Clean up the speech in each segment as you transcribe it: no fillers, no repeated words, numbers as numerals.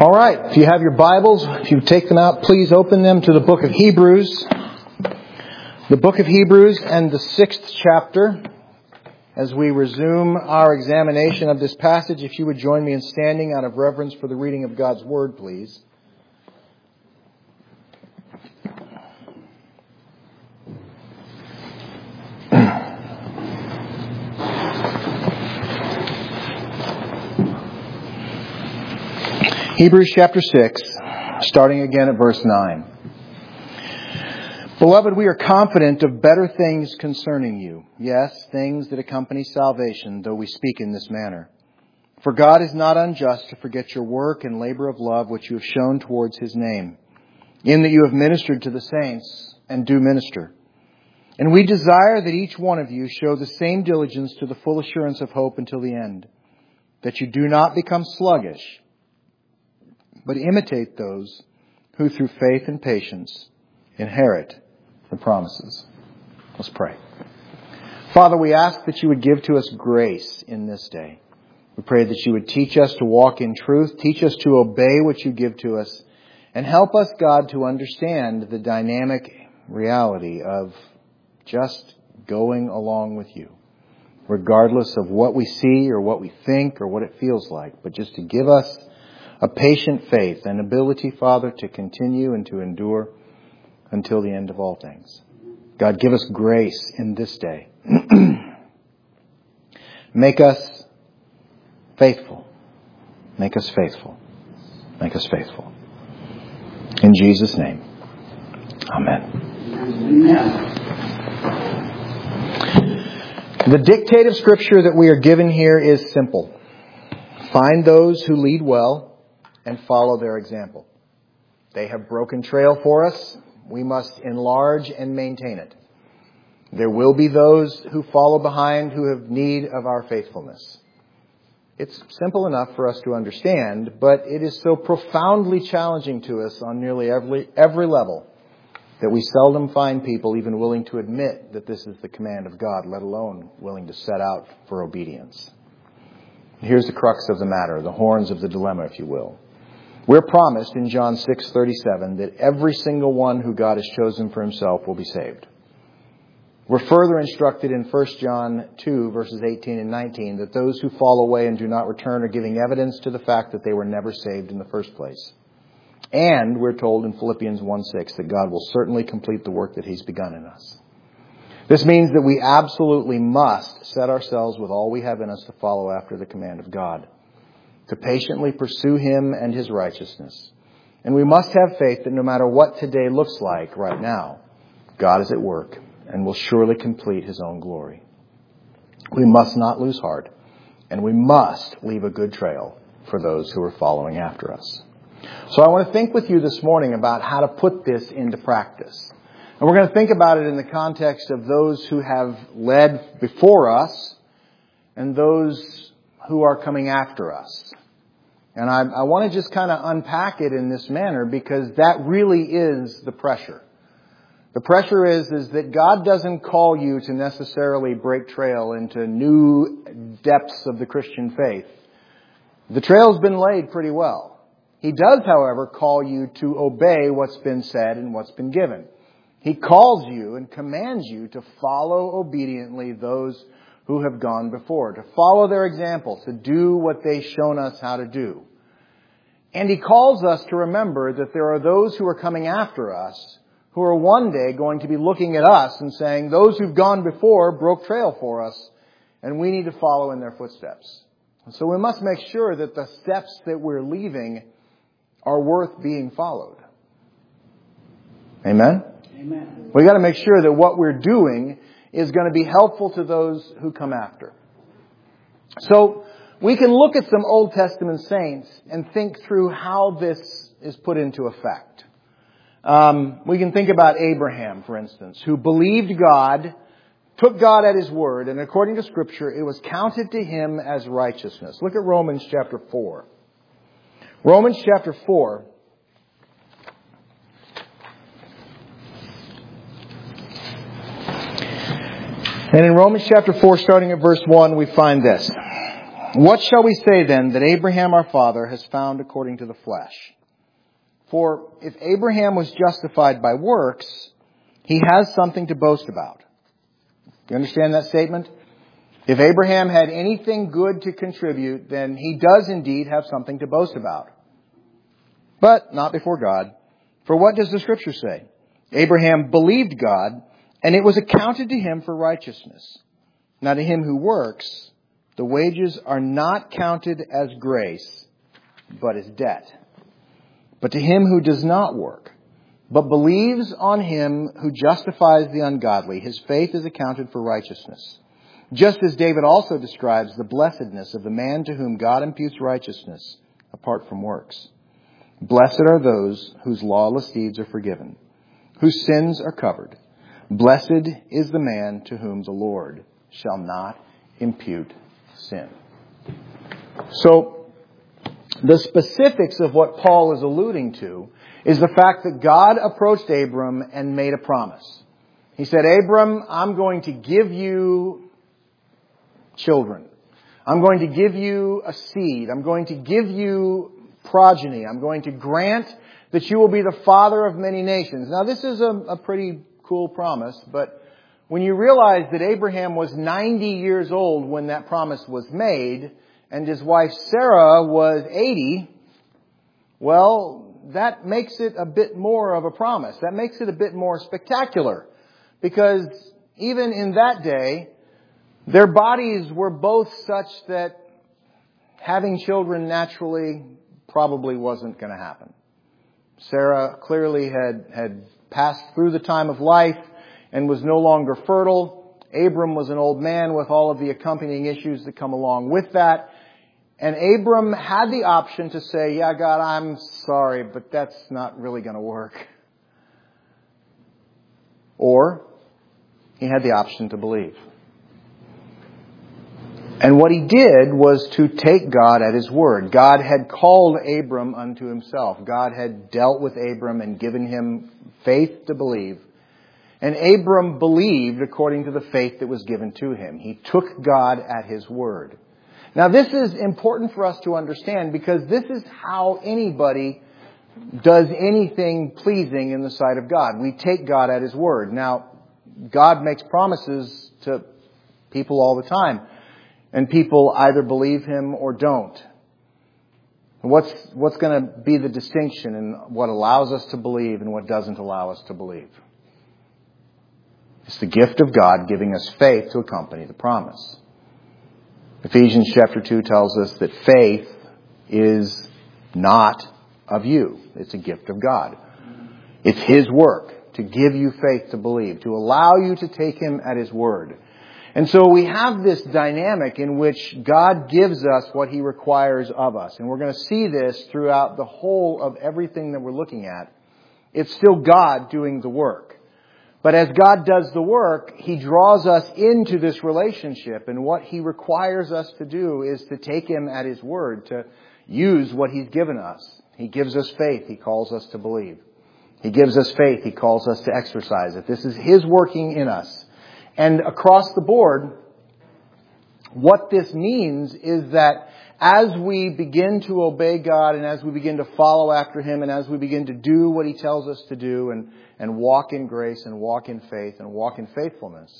All right, if you have your Bibles, if you take them out, please open them to the book of Hebrews. The book of Hebrews and the 6th chapter. As we resume our examination of this passage, if you would join me in standing out of reverence for the reading of God's Word, please. Hebrews chapter 6, starting again at verse 9. Beloved, we are confident of better things concerning you. Yes, things that accompany salvation, though we speak in this manner. For God is not unjust to forget your work and labor of love which you have shown towards His name, in that you have ministered to the saints and do minister. And we desire that each one of you show the same diligence to the full assurance of hope until the end, that you do not become sluggish, but imitate those who through faith and patience inherit the promises. Let's pray. Father, we ask that you would give to us grace in this day. We pray that you would teach us to walk in truth, teach us to obey what you give to us, and help us, God, to understand the dynamic reality of just going along with you, regardless of what we see or what we think or what it feels like, but just to give us a patient faith and ability, Father, to continue and to endure until the end of all things. God, give us grace in this day. Make us faithful. Make us faithful. Make us faithful. In Jesus' name. Amen. The dictate of Scripture that we are given here is simple. Find those who lead well and follow their example. They have broken trail for us. We must enlarge and maintain it. There will be those who follow behind who have need of our faithfulness. It's simple enough for us to understand, but it is so profoundly challenging to us on nearly every level that we seldom find people even willing to admit that this is the command of God, let alone willing to set out for obedience. Here's the crux of the matter, the horns of the dilemma, if you will. We're promised in John 6:37 that every single one who God has chosen for Himself will be saved. We're further instructed in 1 John 2, verses 18 and 19, that those who fall away and do not return are giving evidence to the fact that they were never saved in the first place. And we're told in Philippians 1:6 that God will certainly complete the work that He's begun in us. This means that we absolutely must set ourselves with all we have in us to follow after the command of God, to patiently pursue Him and His righteousness. And we must have faith that no matter what today looks like right now, God is at work and will surely complete His own glory. We must not lose heart, and we must leave a good trail for those who are following after us. So I want to think with you this morning about how to put this into practice. And we're going to think about it in the context of those who have led before us and those who are coming after us. And I want to just kind of unpack it in this manner because that really is the pressure. The pressure is that God doesn't call you to necessarily break trail into new depths of the Christian faith. The trail's been laid pretty well. He does, however, call you to obey what's been said and what's been given. He calls you and commands you to follow obediently those who have gone before, to follow their example, to do what they've shown us how to do. And He calls us to remember that there are those who are coming after us who are one day going to be looking at us and saying, those who've gone before broke trail for us, and we need to follow in their footsteps. And so we must make sure that the steps that we're leaving are worth being followed. Amen? Amen. We've got to make sure that what we're doing is going to be helpful to those who come after. So we can look at some Old Testament saints and think through how this is put into effect. We can think about Abraham, for instance, who believed God, took God at His word, and according to Scripture, it was counted to him as righteousness. Look at Romans chapter 4. Romans chapter 4. And in Romans chapter 4, starting at verse 1, we find this. What shall we say then that Abraham our father has found according to the flesh? For if Abraham was justified by works, he has something to boast about. Do you understand that statement? If Abraham had anything good to contribute, then he does indeed have something to boast about. But not before God. For what does the Scripture say? Abraham believed God, and it was accounted to him for righteousness. Now to him who works, the wages are not counted as grace, but as debt. But to him who does not work, but believes on him who justifies the ungodly, his faith is accounted for righteousness. Just as David also describes the blessedness of the man to whom God imputes righteousness apart from works. Blessed are those whose lawless deeds are forgiven, whose sins are covered. Blessed is the man to whom the Lord shall not impute sin. So, the specifics of what Paul is alluding to is the fact that God approached Abram and made a promise. He said, Abram, I'm going to give you children. I'm going to give you a seed. I'm going to give you progeny. I'm going to grant that you will be the father of many nations. Now, this is a pretty cool promise, but when you realize that Abraham was 90 years old when that promise was made, and his wife Sarah was 80, well, that makes it a bit more of a promise. That makes it a bit more spectacular. Because even in that day, their bodies were both such that having children naturally probably wasn't going to happen. Sarah clearly had passed through the time of life and was no longer fertile. Abram was an old man with all of the accompanying issues that come along with that. And Abram had the option to say, yeah, God, I'm sorry, but that's not really going to work. Or he had the option to believe. And what he did was to take God at his word. God had called Abram unto himself. God had dealt with Abram and given him faith to believe. And Abram believed according to the faith that was given to him. He took God at his word. Now this is important for us to understand because this is how anybody does anything pleasing in the sight of God. We take God at his word. Now, God makes promises to people all the time. And people either believe him or don't. What's going to be the distinction in what allows us to believe and what doesn't allow us to believe? It's the gift of God giving us faith to accompany the promise. Ephesians chapter 2 tells us that faith is not of you. It's a gift of God. It's his work to give you faith to believe, to allow you to take him at his word. And so we have this dynamic in which God gives us what he requires of us. And we're going to see this throughout the whole of everything that we're looking at. It's still God doing the work. But as God does the work, he draws us into this relationship. And what he requires us to do is to take him at his word, to use what he's given us. He gives us faith. He calls us to believe. He gives us faith. He calls us to exercise it. This is his working in us. And across the board, what this means is that as we begin to obey God and as we begin to follow after him and as we begin to do what he tells us to do and walk in grace and walk in faith and walk in faithfulness,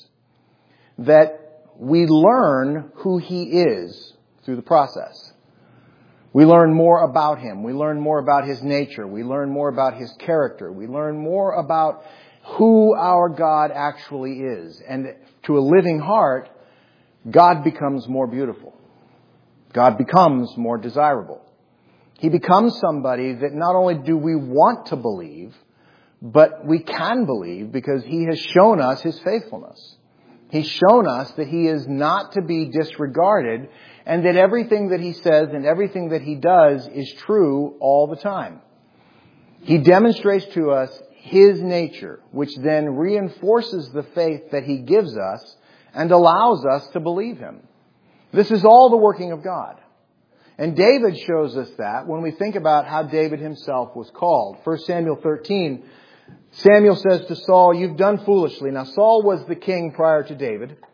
that we learn who he is through the process. We learn more about him. We learn more about his nature. We learn more about his character. We learn more about who our God actually is. And to a living heart, God becomes more beautiful. God becomes more desirable. He becomes somebody that not only do we want to believe, but we can believe because he has shown us his faithfulness. He's shown us that he is not to be disregarded and that everything that he says and everything that he does is true all the time. He demonstrates to us his nature, which then reinforces the faith that he gives us and allows us to believe him. This is all the working of God. And David shows us that when we think about how David himself was called. 1 Samuel 13, Samuel says to Saul, "You've done foolishly." Now Saul was the king prior to David.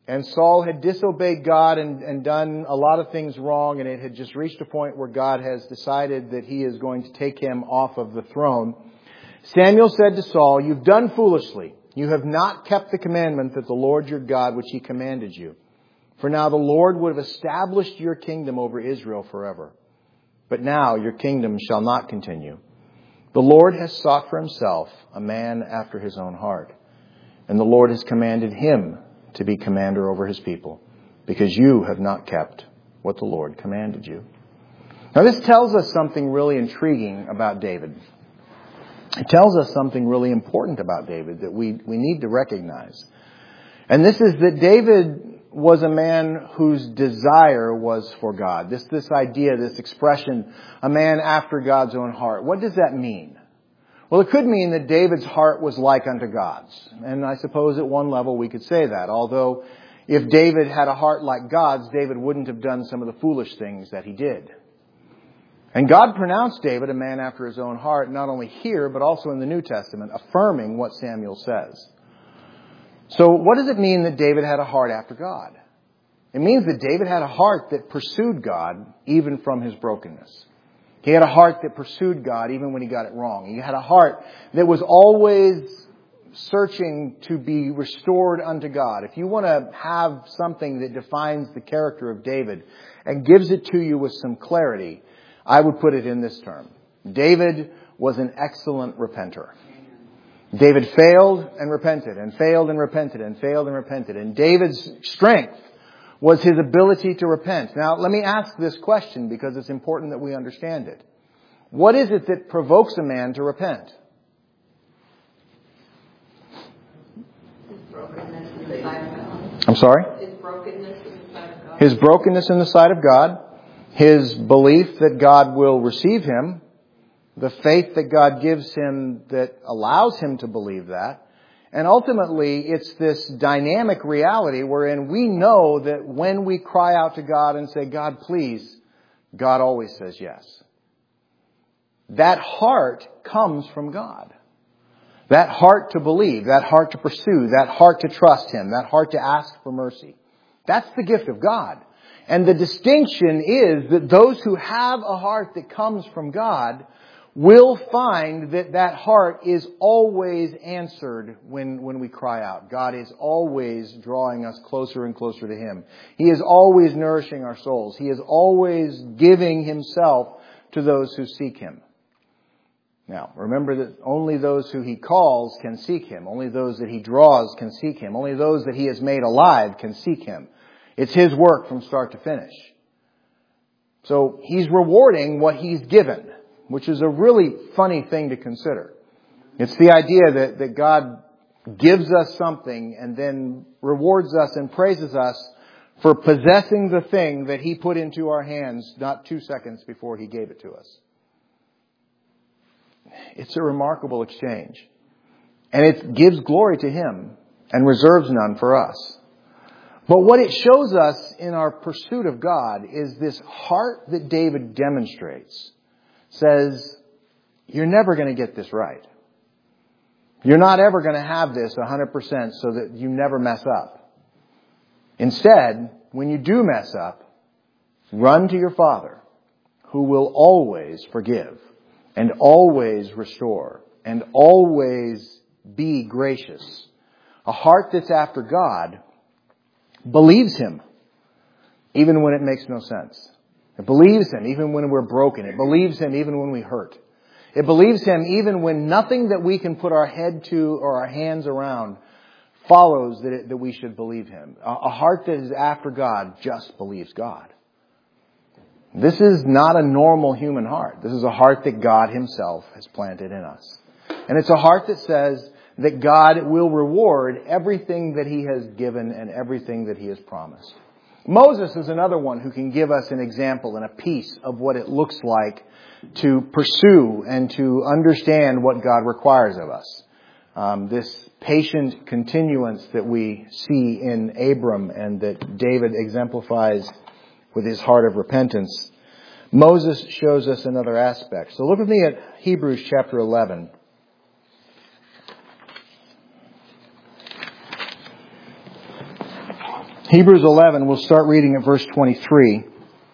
And Saul had disobeyed God and done a lot of things wrong, and it had just reached a point where God has decided that he is going to take him off of the throne. Samuel said to Saul, "You've done foolishly. You have not kept the commandment that the Lord your God, which he commanded you. For now the Lord would have established your kingdom over Israel forever. But now your kingdom shall not continue. The Lord has sought for himself a man after his own heart. And the Lord has commanded him to be commander over his people, because you have not kept what the Lord commanded you." Now this tells us something really intriguing about David. It tells us something really important about David that we need to recognize. And this is that David was a man whose desire was for God. This idea, this expression, a man after God's own heart. What does that mean? Well, it could mean that David's heart was like unto God's. And I suppose at one level we could say that. Although if David had a heart like God's, David wouldn't have done some of the foolish things that he did. And God pronounced David a man after his own heart, not only here, but also in the New Testament, affirming what Samuel says. So what does it mean that David had a heart after God? It means that David had a heart that pursued God even from his brokenness. He had a heart that pursued God even when he got it wrong. He had a heart that was always searching to be restored unto God. If you want to have something that defines the character of David and gives it to you with some clarity, I would put it in this term. David was an excellent repenter. David failed and repented and failed and repented and failed and repented. And David's strength was his ability to repent. Now, let me ask this question because it's important that we understand it. What is it that provokes a man to repent? His brokenness in the sight of God. I'm sorry? His brokenness in the sight of God. His brokenness in the sight of God. His belief that God will receive him. The faith that God gives him that allows him to believe that. And ultimately, it's this dynamic reality wherein we know that when we cry out to God and say, "God, please," God always says yes. That heart comes from God. That heart to believe, that heart to pursue, that heart to trust him, that heart to ask for mercy. That's the gift of God. And the distinction is that those who have a heart that comes from God will find that that heart is always answered when we cry out. God is always drawing us closer and closer to him. He is always nourishing our souls. He is always giving himself to those who seek him. Now, remember that only those who he calls can seek him. Only those that he draws can seek him. Only those that he has made alive can seek him. It's his work from start to finish. So he's rewarding what he's given, which is a really funny thing to consider. It's the idea that God gives us something and then rewards us and praises us for possessing the thing that he put into our hands not 2 seconds before he gave it to us. It's a remarkable exchange. And it gives glory to him and reserves none for us. But what it shows us in our pursuit of God is this heart that David demonstrates. Says, you're never going to get this right. You're not ever going to have this 100% so that you never mess up. Instead, when you do mess up, run to your Father, who will always forgive and always restore and always be gracious. A heart that's after God believes him even when it makes no sense. It believes him even when we're broken. It believes him even when we hurt. It believes him even when nothing that we can put our head to or our hands around follows that we should believe him. A heart that is after God just believes God. This is not a normal human heart. This is a heart that God himself has planted in us. And it's a heart that says that God will reward everything that he has given and everything that he has promised. Moses is another one who can give us an example and a piece of what it looks like to pursue and to understand what God requires of us. This patient continuance that we see in Abram and that David exemplifies with his heart of repentance. Moses shows us another aspect. So look with me at Hebrews chapter 11. Hebrews 11, we'll start reading at verse 23.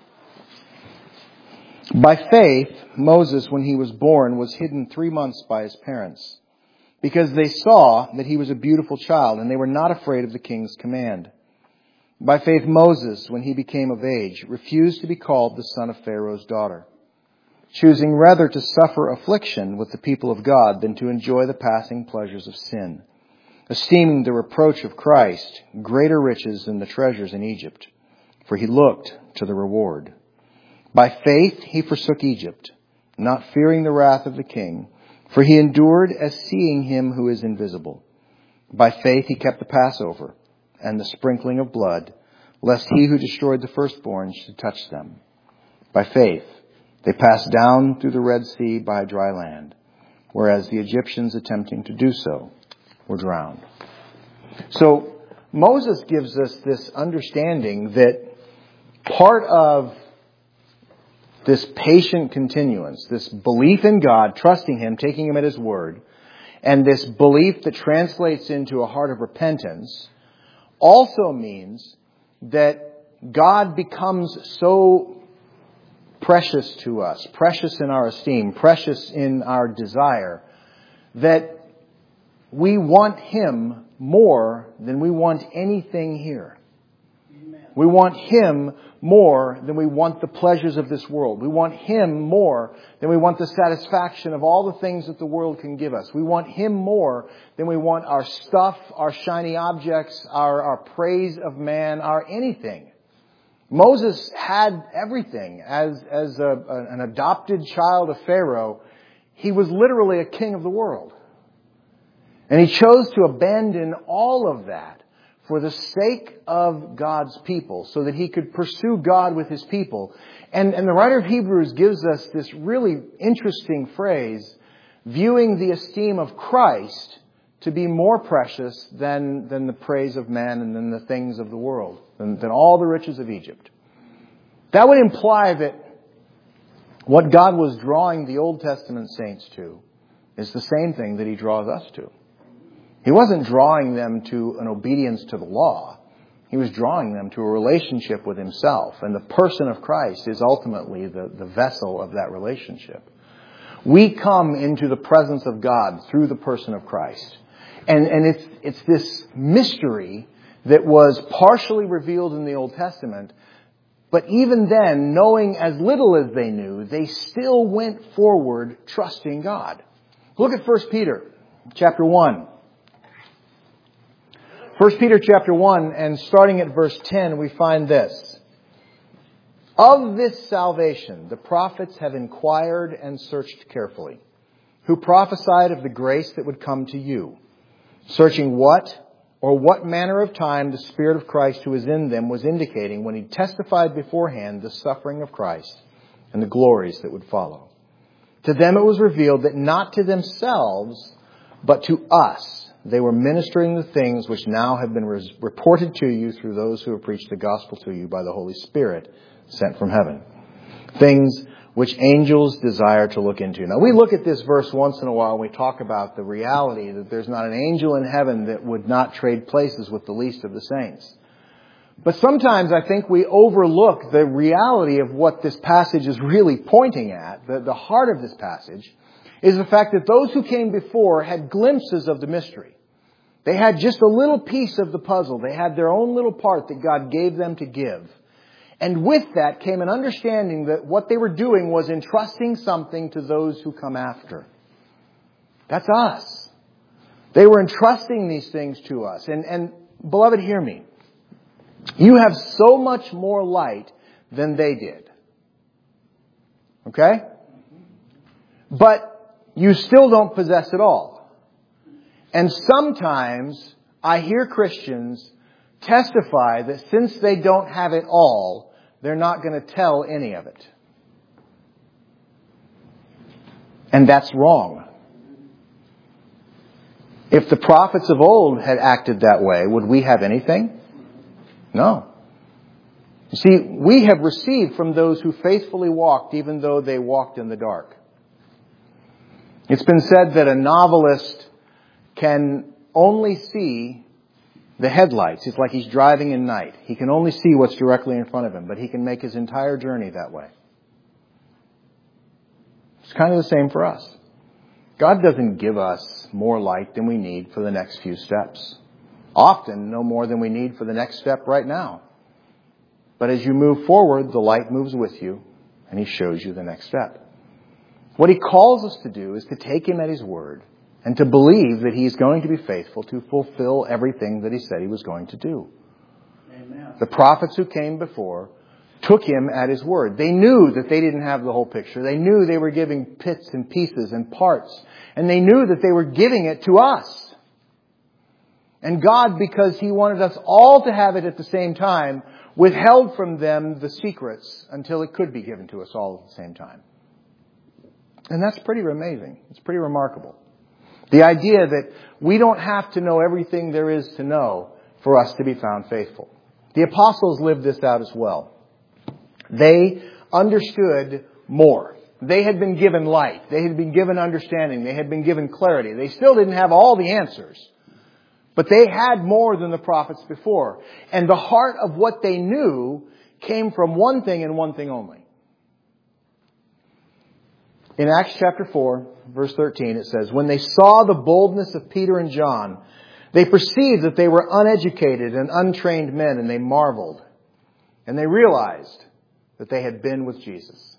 By faith, Moses, when he was born, was hidden 3 months by his parents, because they saw that he was a beautiful child, and they were not afraid of the king's command. By faith, Moses, when he became of age, refused to be called the son of Pharaoh's daughter, choosing rather to suffer affliction with the people of God than to enjoy the passing pleasures of sin, esteeming the reproach of Christ greater riches than the treasures in Egypt, for he looked to the reward. By faith he forsook Egypt, not fearing the wrath of the king, for he endured as seeing him who is invisible. By faith he kept the Passover and the sprinkling of blood, lest he who destroyed the firstborn should touch them. By faith they passed down through the Red Sea by dry land, whereas the Egyptians attempting to do so were drowned. So Moses gives us this understanding that part of this patient continuance, this belief in God, trusting Him, taking Him at His word, and this belief that translates into a heart of repentance, also means that God becomes so precious to us, precious in our esteem, precious in our desire, that we want Him more than we want anything here. Amen. We want Him more than we want the pleasures of this world. We want Him more than we want the satisfaction of all the things that the world can give us. We want Him more than we want our stuff, our shiny objects, our praise of man, our anything. Moses had everything. As an adopted child of Pharaoh, he was literally a king of the world. And he chose to abandon all of that for the sake of God's people, so that he could pursue God with his people. And the writer of Hebrews gives us this really interesting phrase, viewing the esteem of Christ to be more precious than the praise of man and than the things of the world, than all the riches of Egypt. That would imply that what God was drawing the Old Testament saints to is the same thing that He draws us to. He wasn't drawing them to an obedience to the law. He was drawing them to a relationship with Himself. And the person of Christ is ultimately the vessel of that relationship. We come into the presence of God through the person of Christ. And it's this mystery that was partially revealed in the Old Testament. But even then, knowing as little as they knew, they still went forward trusting God. Look at 1 Peter chapter 1. 1 Peter chapter 1, and starting at verse 10, we find this. Of this salvation, the prophets have inquired and searched carefully, who prophesied of the grace that would come to you, searching what manner of time the Spirit of Christ who is in them was indicating when He testified beforehand the suffering of Christ and the glories that would follow. To them it was revealed that not to themselves, but to us, they were ministering the things which now have been reported to you through those who have preached the gospel to you by the Holy Spirit sent from heaven. Things which angels desire to look into. Now, we look at this verse once in a while and we talk about the reality that there's not an angel in heaven that would not trade places with the least of the saints. But sometimes I think we overlook the reality of what this passage is really pointing at. The heart of this passage is the fact that those who came before had glimpses of the mystery. They had just a little piece of the puzzle. They had their own little part that God gave them to give. And with that came an understanding that what they were doing was entrusting something to those who come after. That's us. They were entrusting these things to us. And beloved, hear me. You have so much more light than they did. Okay? But you still don't possess it all. And sometimes I hear Christians testify that since they don't have it all, they're not going to tell any of it. And that's wrong. If the prophets of old had acted that way, would we have anything? No. You see, we have received from those who faithfully walked, even though they walked in the dark. It's been said that a novelist can only see the headlights. It's like he's driving in night. He can only see what's directly in front of him, but he can make his entire journey that way. It's kind of the same for us. God doesn't give us more light than we need for the next few steps. Often, no more than we need for the next step right now. But as you move forward, the light moves with you, and He shows you the next step. What He calls us to do is to take Him at His word and to believe that He's going to be faithful to fulfill everything that He said He was going to do. Amen. The prophets who came before took Him at His word. They knew that they didn't have the whole picture. They knew they were giving bits and pieces and parts. And they knew that they were giving it to us. And God, because He wanted us all to have it at the same time, withheld from them the secrets until it could be given to us all at the same time. And that's pretty amazing. It's pretty remarkable. The idea that we don't have to know everything there is to know for us to be found faithful. The apostles lived this out as well. They understood more. They had been given light. They had been given understanding. They had been given clarity. They still didn't have all the answers. But they had more than the prophets before. And the heart of what they knew came from one thing and one thing only. In Acts chapter 4, verse 13, it says, "When they saw the boldness of Peter and John, they perceived that they were uneducated and untrained men, and they marveled. And they realized that they had been with Jesus."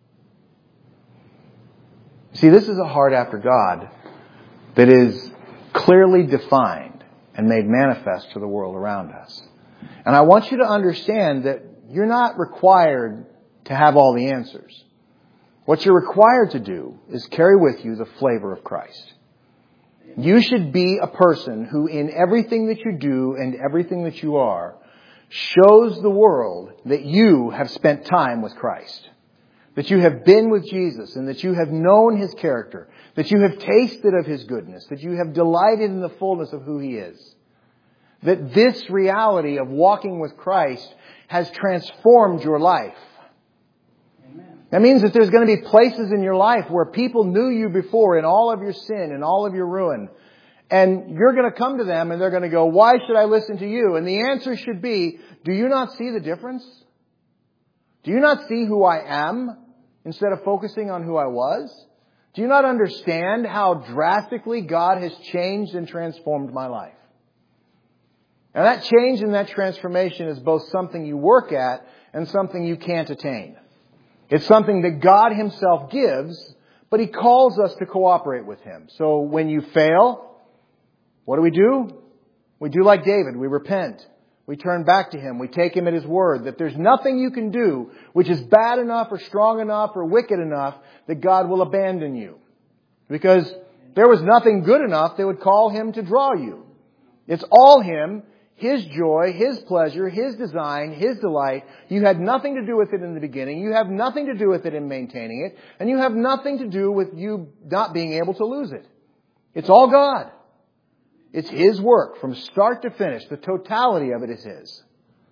See, this is a heart after God that is clearly defined and made manifest to the world around us. And I want you to understand that you're not required to have all the answers. What you're required to do is carry with you the flavor of Christ. You should be a person who in everything that you do and everything that you are shows the world that you have spent time with Christ. That you have been with Jesus and that you have known His character. That you have tasted of His goodness. That you have delighted in the fullness of who He is. That this reality of walking with Christ has transformed your life. That means that there's going to be places in your life where people knew you before in all of your sin and all of your ruin. And you're going to come to them and they're going to go, "Why should I listen to you?" And the answer should be, do you not see the difference? Do you not see who I am instead of focusing on who I was? Do you not understand how drastically God has changed and transformed my life? Now that change and that transformation is both something you work at and something you can't attain. It's something that God Himself gives, but He calls us to cooperate with Him. So when you fail, what do? We do like David. We repent. We turn back to Him. We take Him at His word that there's nothing you can do which is bad enough or strong enough or wicked enough that God will abandon you. Because there was nothing good enough that would call Him to draw you. It's all Him. His joy, His pleasure, His design, His delight. You had nothing to do with it in the beginning. You have nothing to do with it in maintaining it. And you have nothing to do with you not being able to lose it. It's all God. It's His work from start to finish. The totality of it is His.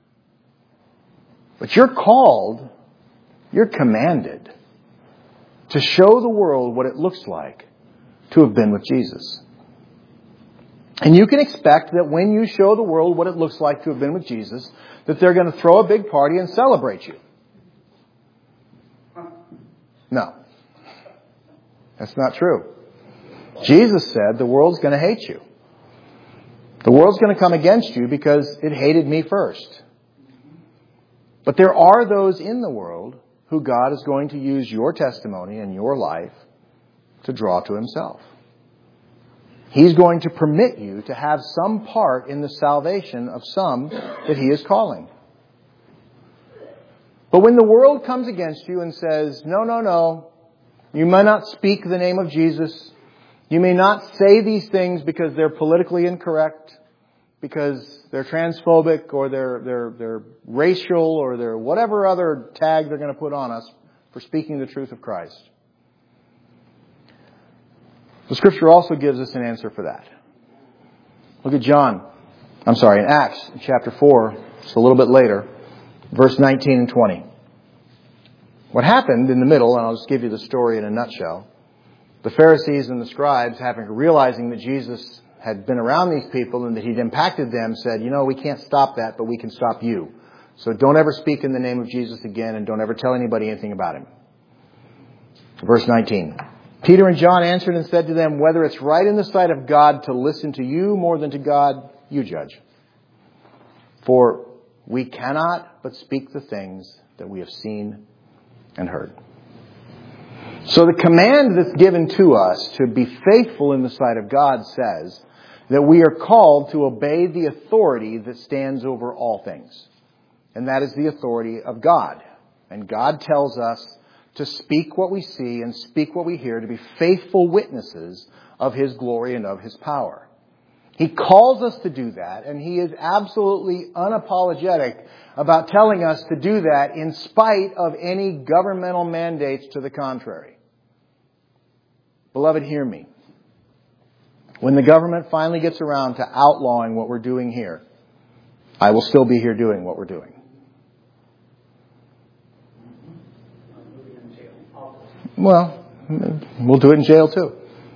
But you're called, you're commanded to show the world what it looks like to have been with Jesus. And you can expect that when you show the world what it looks like to have been with Jesus, that they're going to throw a big party and celebrate you. No. That's not true. Jesus said the world's going to hate you. The world's going to come against you because it hated me first. But there are those in the world who God is going to use your testimony and your life to draw to Himself. He's going to permit you to have some part in the salvation of some that He is calling. But when the world comes against you and says, no, you may not speak the name of Jesus. You may not say these things because they're politically incorrect, because they're transphobic or they're racial or they're whatever other tag they're going to put on us for speaking the truth of Christ. The Scripture also gives us an answer for that. Look at in Acts chapter 4, just a little bit later, verse 19 and 20. What happened in the middle, and I'll just give you the story in a nutshell. The Pharisees and the scribes, realizing that Jesus had been around these people and that he'd impacted them said, we can't stop that, but we can stop you. So don't ever speak in the name of Jesus again, and don't ever tell anybody anything about him. Verse 19. Peter and John answered and said to them, whether it's right in the sight of God to listen to you more than to God, you judge. For we cannot but speak the things that we have seen and heard. So the command that's given to us to be faithful in the sight of God says that we are called to obey the authority that stands over all things. And that is the authority of God. And God tells us to speak what we see and speak what we hear, to be faithful witnesses of His glory and of His power. He calls us to do that, and He is absolutely unapologetic about telling us to do that in spite of any governmental mandates to the contrary. Beloved, hear me. When the government finally gets around to outlawing what we're doing here, I will still be here doing what we're doing. Well, we'll do it in jail too.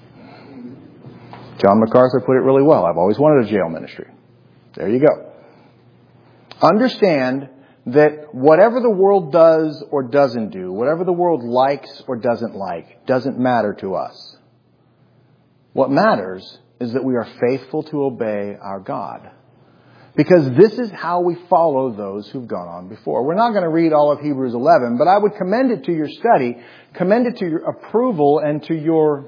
John MacArthur put it really well. I've always wanted a jail ministry. There you go. Understand that whatever the world does or doesn't do, whatever the world likes or doesn't like, doesn't matter to us. What matters is that we are faithful to obey our God. Because this is how we follow those who've gone on before. We're not going to read all of Hebrews 11, but I would commend it to your study, commend it to your approval and to your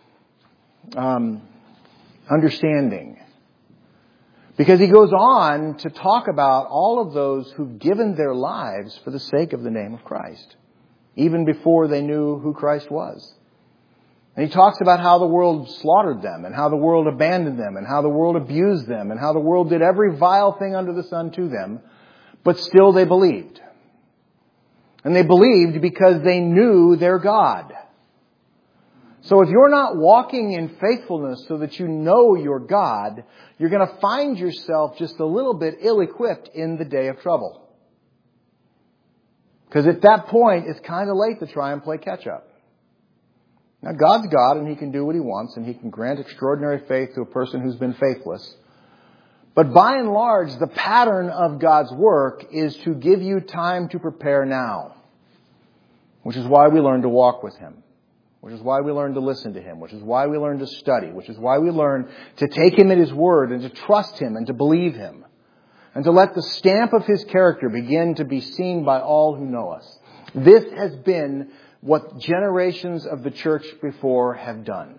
understanding. Because he goes on to talk about all of those who've given their lives for the sake of the name of Christ, even before they knew who Christ was. And he talks about how the world slaughtered them, and how the world abandoned them, and how the world abused them, and how the world did every vile thing under the sun to them, but still they believed. And they believed because they knew their God. So if you're not walking in faithfulness so that you know your God, you're going to find yourself just a little bit ill-equipped in the day of trouble. Because at that point, it's kind of late to try and play catch-up. Now, God's God, and He can do what He wants, and He can grant extraordinary faith to a person who's been faithless. But by and large, the pattern of God's work is to give you time to prepare now. Which is why we learn to walk with Him. Which is why we learn to listen to Him. Which is why we learn to study. Which is why we learn to take Him at His word and to trust Him and to believe Him. And to let the stamp of His character begin to be seen by all who know us. This has been what generations of the church before have done.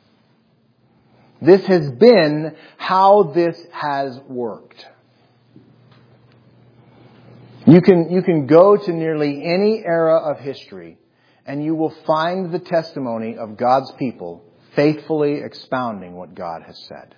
This has been how this has worked. You can go to nearly any era of history and you will find the testimony of God's people faithfully expounding what God has said.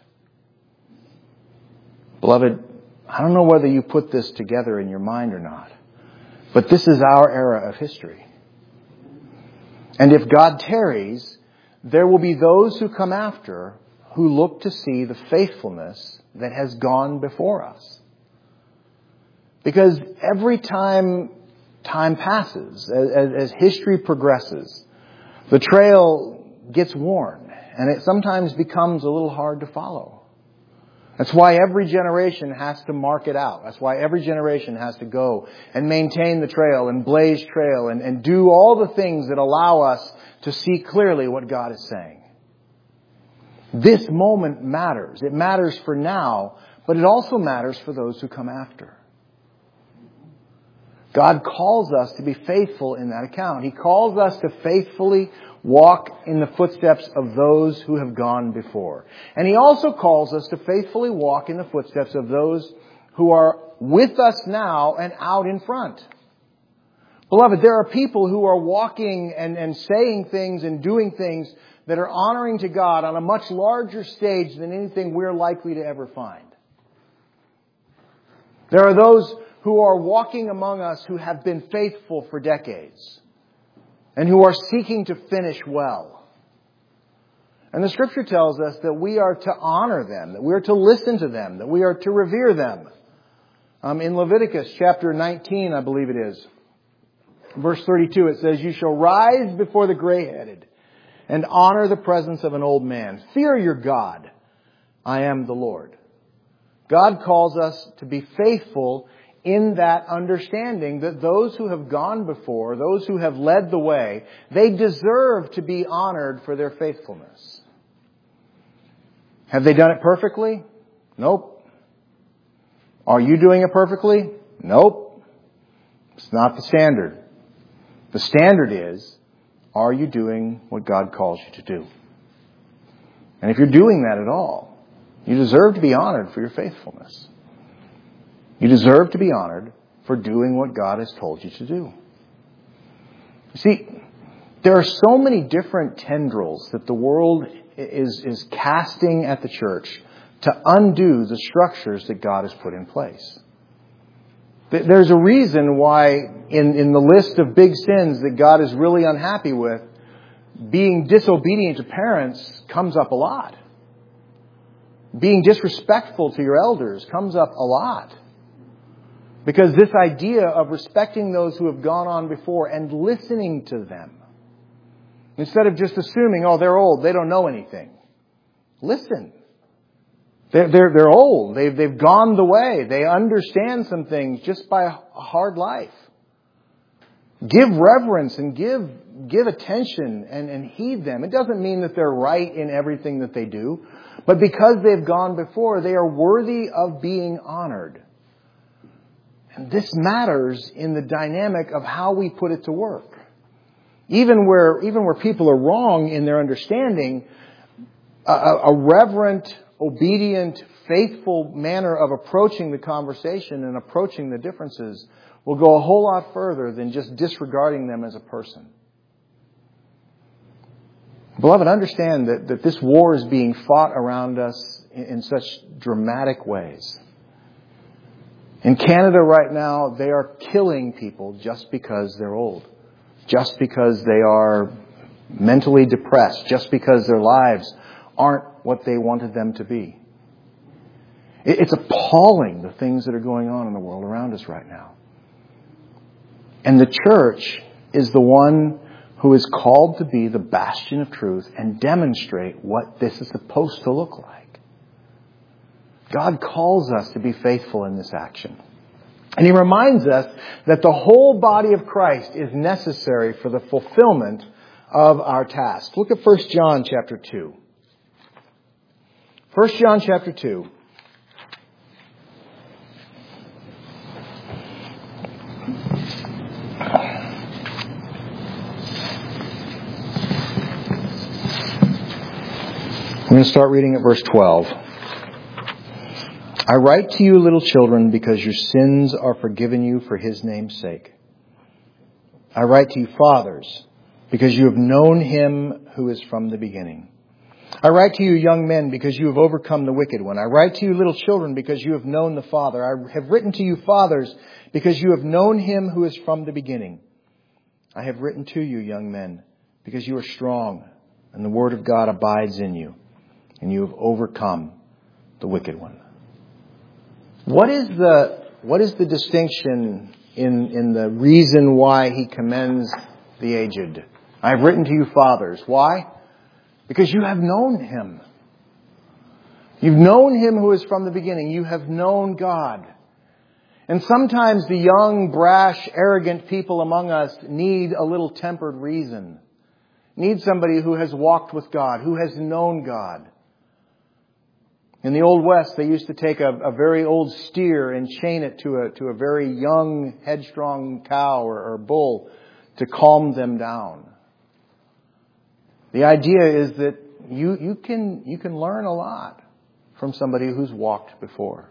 Beloved, I don't know whether you put this together in your mind or not, but this is our era of history. And if God tarries, there will be those who come after who look to see the faithfulness that has gone before us. Because every time passes, as history progresses, the trail gets worn and it sometimes becomes a little hard to follow. That's why every generation has to mark it out. That's why every generation has to go and maintain the trail and blaze trail and do all the things that allow us to see clearly what God is saying. This moment matters. It matters for now, but it also matters for those who come after. God calls us to be faithful in that account. He calls us to faithfully walk in the footsteps of those who have gone before. And He also calls us to faithfully walk in the footsteps of those who are with us now and out in front. Beloved, there are people who are walking and saying things and doing things that are honoring to God on a much larger stage than anything we're likely to ever find. There are those who are walking among us who have been faithful for decades and who are seeking to finish well. And the Scripture tells us that we are to honor them, that we are to listen to them, that we are to revere them. In Leviticus chapter 19, I believe it is, verse 32, it says, "You shall rise before the gray-headed and honor the presence of an old man. Fear your God I am the Lord. God calls us to be faithful in that understanding that those who have gone before, those who have led the way, they deserve to be honored for their faithfulness. Have they done it perfectly? Nope. Are you doing it perfectly? Nope. It's not the standard. The standard is, are you doing what God calls you to do? And if you're doing that at all, you deserve to be honored for your faithfulness. You deserve to be honored for doing what God has told you to do. You see, there are so many different tendrils that the world is casting at the church to undo the structures that God has put in place. There's a reason why in the list of big sins that God is really unhappy with, being disobedient to parents comes up a lot. Being disrespectful to your elders comes up a lot. Because this idea of respecting those who have gone on before and listening to them, instead of just assuming, oh, they're old, they don't know anything. Listen. They're old. They've gone the way. They understand some things just by a hard life. Give reverence and give attention and heed them. It doesn't mean that they're right in everything that they do, but because they've gone before, they are worthy of being honored. And this matters in the dynamic of how we put it to work. Even where people are wrong in their understanding, a reverent, obedient, faithful manner of approaching the conversation and approaching the differences will go a whole lot further than just disregarding them as a person. Beloved, understand that this war is being fought around us in such dramatic ways. In Canada right now, they are killing people just because they're old. Just because they are mentally depressed. Just because their lives aren't what they wanted them to be. It's appalling, the things that are going on in the world around us right now. And the church is the one who is called to be the bastion of truth and demonstrate what this is supposed to look like. God calls us to be faithful in this action. And He reminds us that the whole body of Christ is necessary for the fulfillment of our task. Look at 1 John chapter 2. 1 John chapter 2. I'm going to start reading at verse 12. I write to you, little children, because your sins are forgiven you for His name's sake. I write to you, fathers, because you have known Him who is from the beginning. I write to you, young men, because you have overcome the wicked one. I write to you, little children, because you have known the Father. I have written to you, fathers, because you have known Him who is from the beginning. I have written to you, young men, because you are strong, and the word of God abides in you, and you have overcome the wicked one. What is the distinction in the reason why He commends the aged? I have written to you, fathers. Why? Because you have known Him. You've known Him who is from the beginning. You have known God. And sometimes the young, brash, arrogant people among us need a little tempered reason. Need somebody who has walked with God, who has known God. In the Old West, they used to take a very old steer and chain it to a very young, headstrong cow or bull to calm them down. The idea is that you can learn a lot from somebody who's walked before.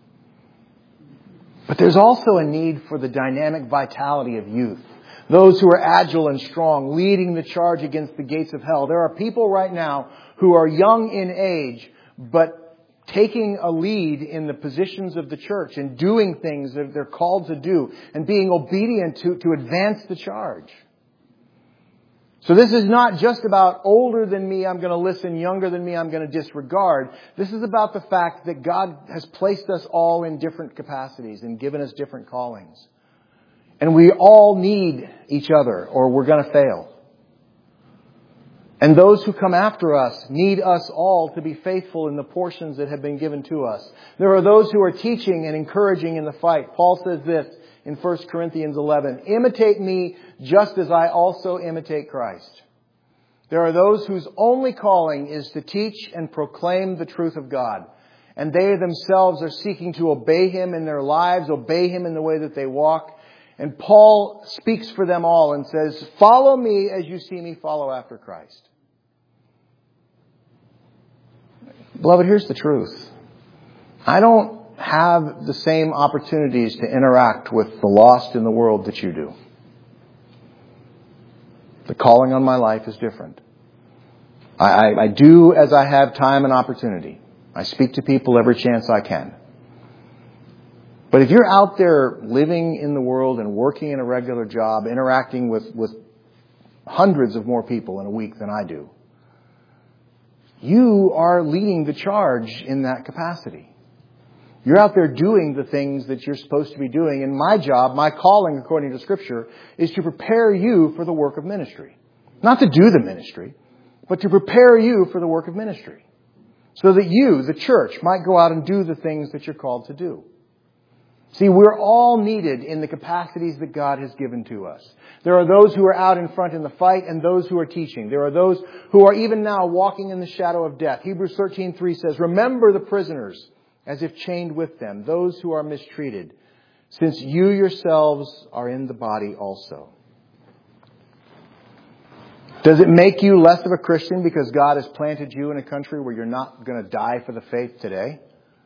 But there's also a need for the dynamic vitality of youth. Those who are agile and strong, leading the charge against the gates of hell. There are people right now who are young in age, but taking a lead in the positions of the church and doing things that they're called to do and being obedient to advance the charge. So this is not just about older than me, I'm going to listen, younger than me, I'm going to disregard. This is about the fact that God has placed us all in different capacities and given us different callings. And we all need each other or we're going to fail. And those who come after us need us all to be faithful in the portions that have been given to us. There are those who are teaching and encouraging in the fight. Paul says this in 1 Corinthians 11, imitate me just as I also imitate Christ. There are those whose only calling is to teach and proclaim the truth of God. And they themselves are seeking to obey Him in their lives, obey Him in the way that they walk. And Paul speaks for them all and says, follow me as you see me follow after Christ. Beloved, here's the truth. I don't have the same opportunities to interact with the lost in the world that you do. The calling on my life is different. I do as I have time and opportunity. I speak to people every chance I can. But if you're out there living in the world and working in a regular job, interacting with hundreds of more people in a week than I do, you are leading the charge in that capacity. You're out there doing the things that you're supposed to be doing. And my job, my calling according to Scripture, is to prepare you for the work of ministry. Not to do the ministry, but to prepare you for the work of ministry. So that you, the church, might go out and do the things that you're called to do. See, we're all needed in the capacities that God has given to us. There are those who are out in front in the fight and those who are teaching. There are those who are even now walking in the shadow of death. Hebrews 13:3 says, remember the prisoners as if chained with them, those who are mistreated, since you yourselves are in the body also. Does it make you less of a Christian because God has planted you in a country where you're not going to die for the faith today?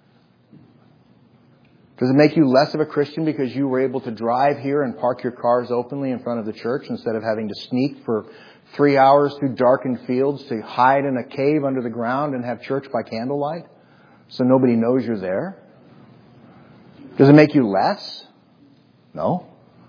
Does it make you less of a Christian because you were able to drive here and park your cars openly in front of the church instead of having to sneak for 3 hours through darkened fields to hide in a cave under the ground and have church by candlelight so nobody knows you're there? Does it make you less? No.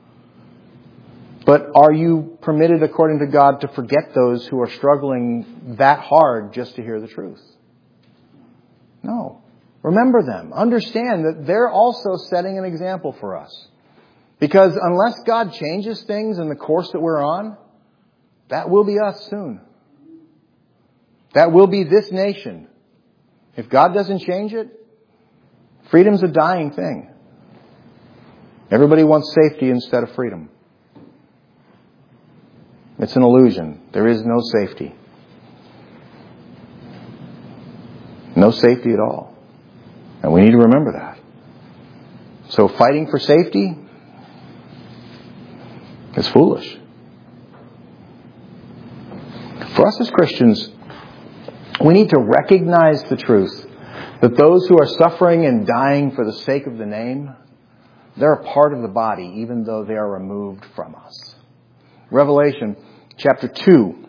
But are you permitted, according to God, to forget those who are struggling that hard just to hear the truth? No. Remember them. Understand that they're also setting an example for us. Because unless God changes things in the course that we're on, that will be us soon. That will be this nation. If God doesn't change it, freedom's a dying thing. Everybody wants safety instead of freedom. It's an illusion. There is no safety. No safety at all. And we need to remember that. So fighting for safety is foolish. For us as Christians, we need to recognize the truth that those who are suffering and dying for the sake of the name, they're a part of the body, even though they are removed from us. Revelation chapter 2,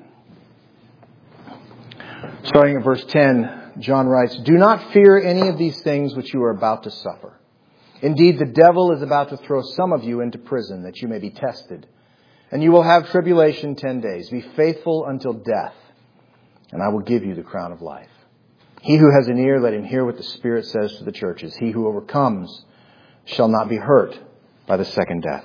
starting at verse 10, John writes, do not fear any of these things which you are about to suffer. Indeed, the devil is about to throw some of you into prison that you may be tested. And you will have tribulation 10 days. Be faithful until death, and I will give you the crown of life. He who has an ear, let him hear what the Spirit says to the churches. He who overcomes shall not be hurt by the second death.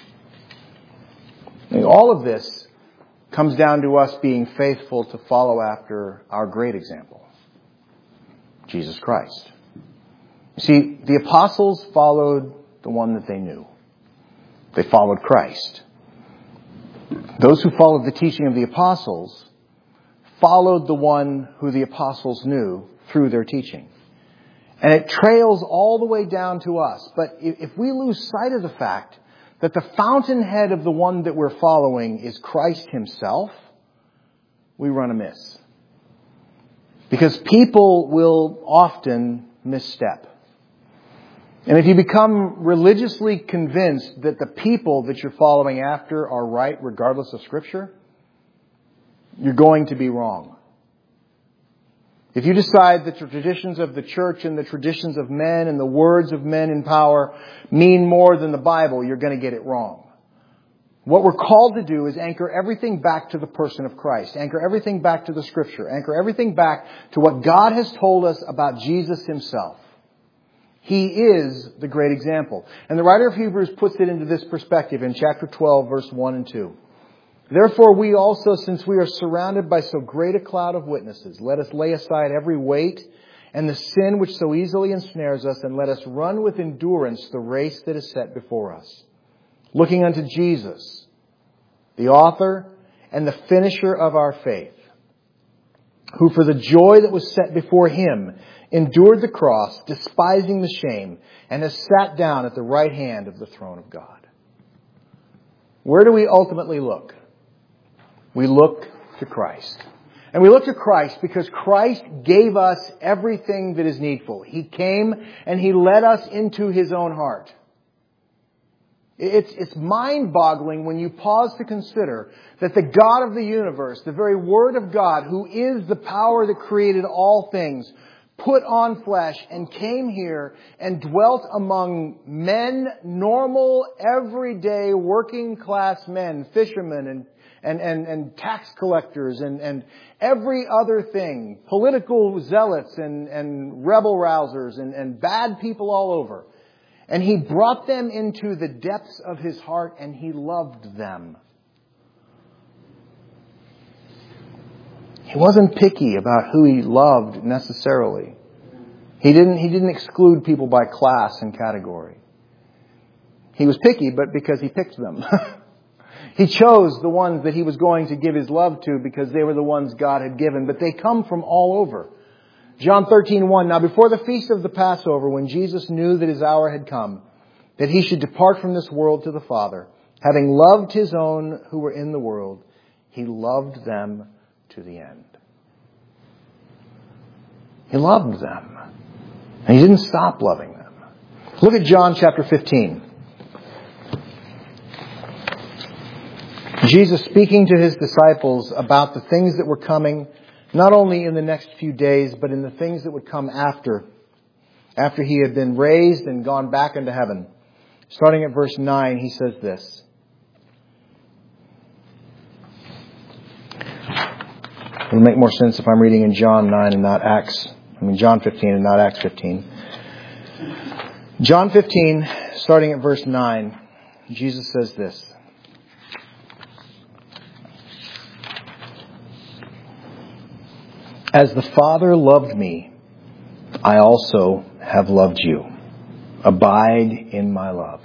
And all of this comes down to us being faithful to follow after our great example, Jesus Christ. You see, the apostles followed the one that they knew. They followed Christ. Those who followed the teaching of the apostles followed the one who the apostles knew through their teaching. And it trails all the way down to us. But if we lose sight of the fact that the fountainhead of the one that we're following is Christ Himself, we run amiss. Because people will often misstep. And if you become religiously convinced that the people that you're following after are right regardless of Scripture, you're going to be wrong. If you decide that the traditions of the church and the traditions of men and the words of men in power mean more than the Bible, you're going to get it wrong. What we're called to do is anchor everything back to the person of Christ. Anchor everything back to the Scripture. Anchor everything back to what God has told us about Jesus Himself. He is the great example. And the writer of Hebrews puts it into this perspective in chapter 12, verse 1 and 2. Therefore we also, since we are surrounded by so great a cloud of witnesses, let us lay aside every weight and the sin which so easily ensnares us, and let us run with endurance the race that is set before us, looking unto Jesus, the author and the finisher of our faith, who for the joy that was set before him endured the cross, despising the shame, and has sat down at the right hand of the throne of God. Where do we ultimately look? We look to Christ. And we look to Christ because Christ gave us everything that is needful. He came and He led us into His own heart. It's mind-boggling when you pause to consider that the God of the universe, the very Word of God, who is the power that created all things, put on flesh and came here and dwelt among men, normal, everyday, working class men, fishermen and tax collectors and every other thing, political zealots and rebel rousers and bad people all over. And He brought them into the depths of His heart and He loved them. He wasn't picky about who He loved necessarily. He didn't exclude people by class and category. He was picky, but because He picked them. He chose the ones that He was going to give His love to because they were the ones God had given. But they come from all over. John 13:1. Now before the feast of the Passover, when Jesus knew that His hour had come, that He should depart from this world to the Father, having loved His own who were in the world, He loved them to the end. He loved them. And He didn't stop loving them. Look at John chapter 15. Jesus speaking to His disciples about the things that were coming, not only in the next few days, but in the things that would come after He had been raised and gone back into heaven. Starting at verse 9, He says this. It'll make more sense if I'm reading in John 9 and not John 15 and not Acts 15. John 15, starting at verse 9, Jesus says this. As the Father loved me, I also have loved you. Abide in my love.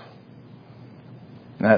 Now,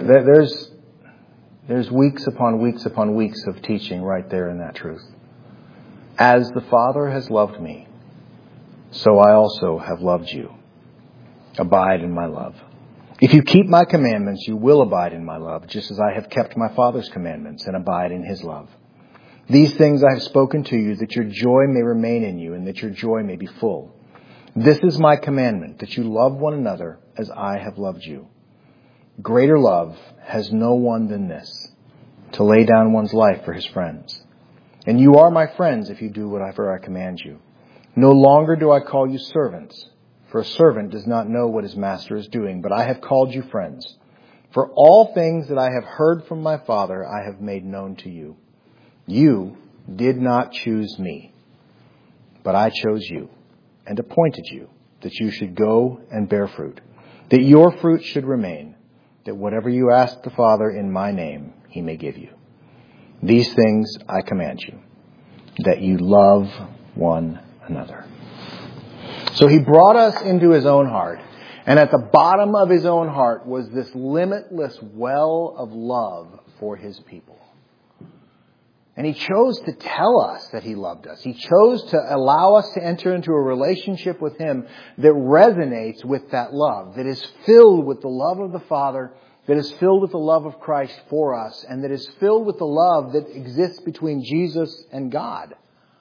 there's weeks upon weeks upon weeks of teaching right there in that truth. As the Father has loved me, so I also have loved you. Abide in my love. If you keep my commandments, you will abide in my love, just as I have kept my Father's commandments and abide in His love. These things I have spoken to you, that your joy may remain in you and that your joy may be full. This is my commandment, that you love one another as I have loved you. Greater love has no one than this, to lay down one's life for his friends. And you are my friends if you do whatever I command you. No longer do I call you servants, for a servant does not know what his master is doing, but I have called you friends. For all things that I have heard from my Father I have made known to you. You did not choose me, but I chose you and appointed you that you should go and bear fruit, that your fruit should remain, that whatever you ask the Father in my name, He may give you. These things I command you, that you love one another. So He brought us into His own heart, and at the bottom of His own heart was this limitless well of love for His people. And He chose to tell us that He loved us. He chose to allow us to enter into a relationship with Him that resonates with that love, that is filled with the love of the Father, that is filled with the love of Christ for us, and that is filled with the love that exists between Jesus and God.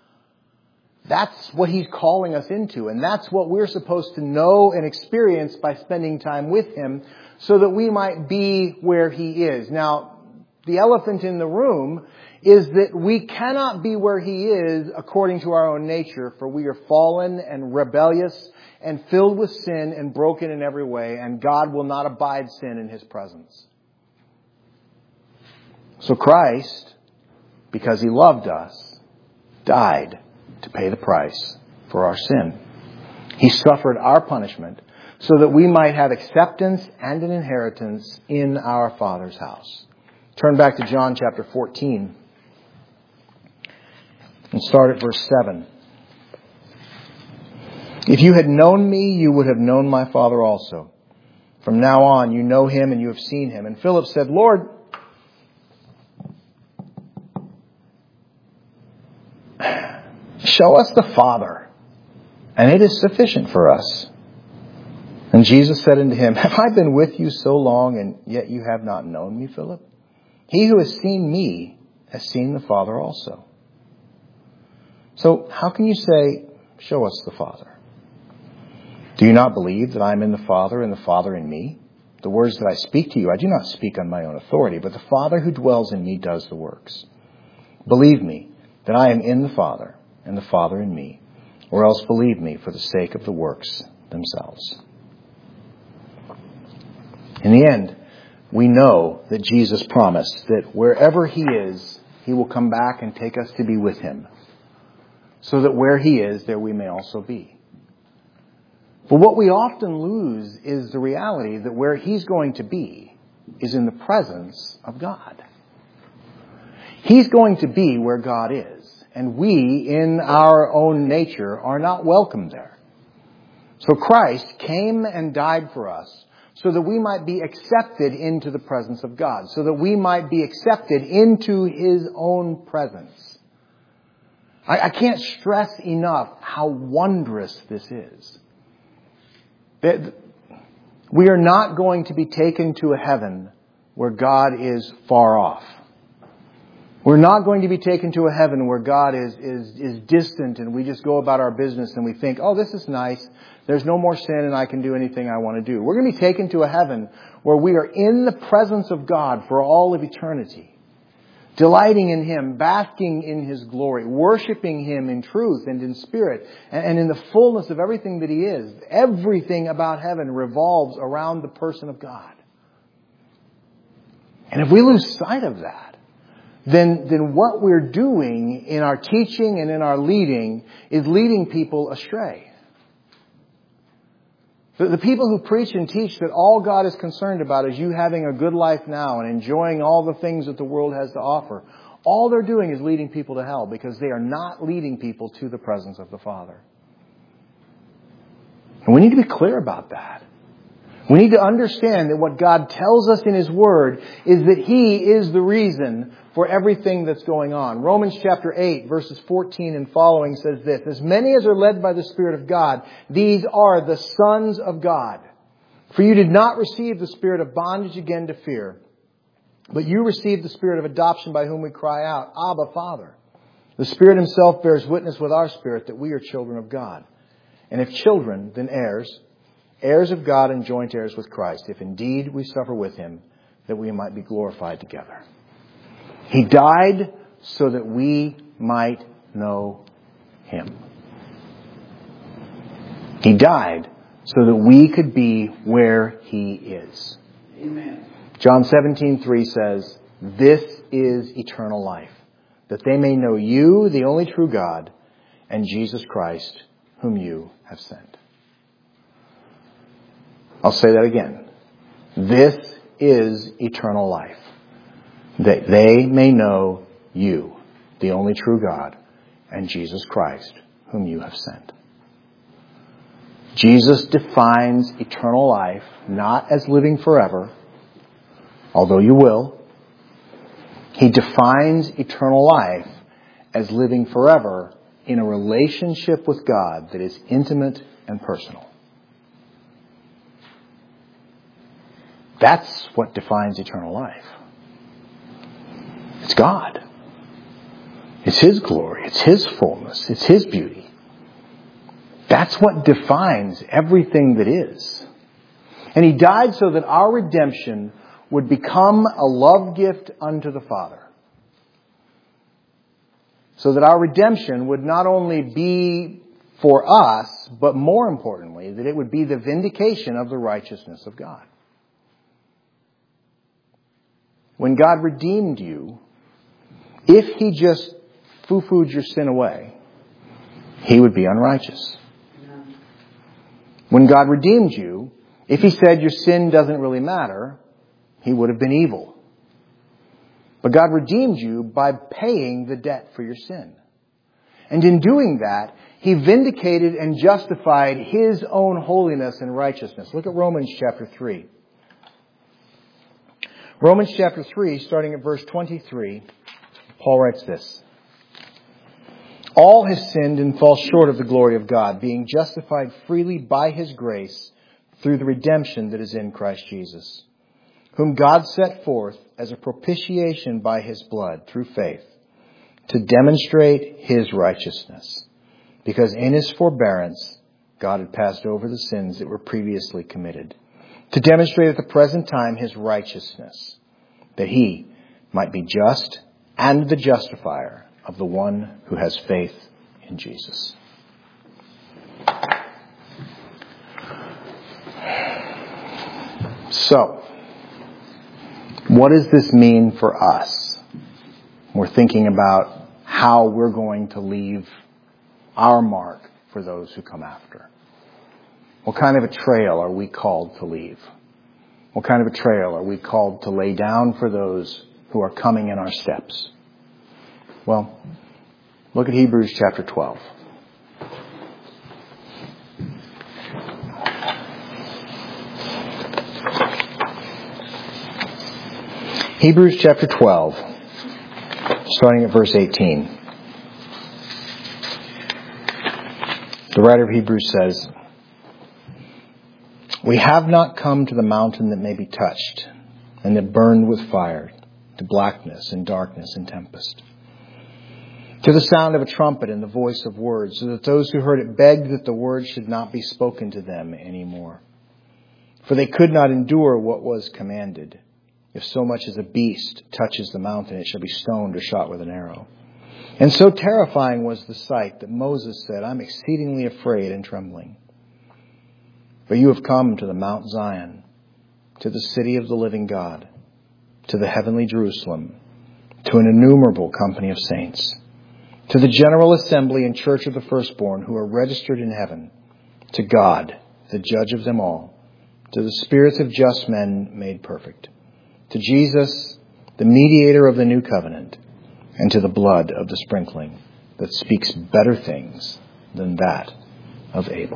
That's what He's calling us into, and that's what we're supposed to know and experience by spending time with Him so that we might be where He is. Now, the elephant in the room is that we cannot be where He is according to our own nature, for we are fallen and rebellious and filled with sin and broken in every way, and God will not abide sin in His presence. So Christ, because He loved us, died to pay the price for our sin. He suffered our punishment so that we might have acceptance and an inheritance in our Father's house. Turn back to John chapter 14 and start at verse 7. If you had known me, you would have known my Father also. From now on, you know him and you have seen him. And Philip said, Lord, show us the Father, and it is sufficient for us. And Jesus said unto him, have I been with you so long, and yet you have not known me, Philip? He who has seen me has seen the Father also. So how can you say, show us the Father? Do you not believe that I am in the Father and the Father in me? The words that I speak to you, I do not speak on my own authority, but the Father who dwells in me does the works. Believe me that I am in the Father and the Father in me, or else believe me for the sake of the works themselves. In the end, we know that Jesus promised that wherever he is, he will come back and take us to be with him, so that where he is, there we may also be. But what we often lose is the reality that where he's going to be is in the presence of God. He's going to be where God is, and we, in our own nature, are not welcome there. So Christ came and died for us so that we might be accepted into the presence of God, so that we might be accepted into his own presence. I can't stress enough how wondrous this is. We are not going to be taken to a heaven where God is far off. We're not going to be taken to a heaven where God is distant and we just go about our business and we think, oh, this is nice. There's no more sin and I can do anything I want to do. We're going to be taken to a heaven where we are in the presence of God for all of eternity, delighting in him, basking in his glory, worshiping him in truth and in spirit, and in the fullness of everything that he is. Everything about heaven revolves around the person of God. And if we lose sight of that, then what we're doing in our teaching and in our leading is leading people astray. The people who preach and teach that all God is concerned about is you having a good life now and enjoying all the things that the world has to offer, all they're doing is leading people to hell because they are not leading people to the presence of the Father. And we need to be clear about that. We need to understand that what God tells us in his word is that he is the reason for everything that's going on. Romans chapter 8, verses 14 and following says this, as many as are led by the Spirit of God, these are the sons of God. For you did not receive the spirit of bondage again to fear, but you received the spirit of adoption by whom we cry out, Abba, Father. The Spirit himself bears witness with our spirit that we are children of God. And if children, then heirs, heirs of God and joint heirs with Christ, if indeed we suffer with him, that we might be glorified together. He died so that we might know him. He died so that we could be where he is. Amen. John 17:3 says, this is eternal life, that they may know you, the only true God, and Jesus Christ, whom you have sent. I'll say that again. This is eternal life, that they may know you, the only true God, and Jesus Christ, whom you have sent. Jesus defines eternal life not as living forever, although you will. He defines eternal life as living forever in a relationship with God that is intimate and personal. That's what defines eternal life. It's God. It's his glory. It's his fullness. It's his beauty. That's what defines everything that is. And he died so that our redemption would become a love gift unto the Father. So that our redemption would not only be for us, but more importantly, that it would be the vindication of the righteousness of God. When God redeemed you, if he just foo-fooed your sin away, he would be unrighteous. When God redeemed you, if he said your sin doesn't really matter, he would have been evil. But God redeemed you by paying the debt for your sin. And in doing that, He vindicated and justified His own holiness and righteousness. Look at Romans chapter 3. Romans chapter 3, starting at verse 23, Paul writes this. All have sinned and fall short of the glory of God, being justified freely by His grace through the redemption that is in Christ Jesus, whom God set forth as a propitiation by His blood through faith, to demonstrate His righteousness, because in His forbearance God had passed over the sins that were previously committed, to demonstrate at the present time His righteousness, that He might be just and the justifier of the one who has faith in Jesus. So, what does this mean for us? We're thinking about how we're going to leave our mark for those who come after. What kind of a trail are we called to leave? What kind of a trail are we called to lay down for those who are coming in our steps? Well, look at Hebrews chapter 12. Hebrews chapter 12, starting at verse 18. The writer of Hebrews says, "We have not come to the mountain that may be touched, and that burned with fire, to blackness and darkness and tempest, to the sound of a trumpet and the voice of words, so that those who heard it begged that the word should not be spoken to them any more. For they could not endure what was commanded. If so much as a beast touches the mountain, it shall be stoned or shot with an arrow. And so terrifying was the sight that Moses said, 'I'm exceedingly afraid and trembling.' But you have come to the Mount Zion, to the city of the living God, to the heavenly Jerusalem, to an innumerable company of saints, to the general assembly and church of the firstborn who are registered in heaven, to God, the judge of them all, to the spirits of just men made perfect, to Jesus, the mediator of the new covenant, and to the blood of the sprinkling that speaks better things than that of Abel."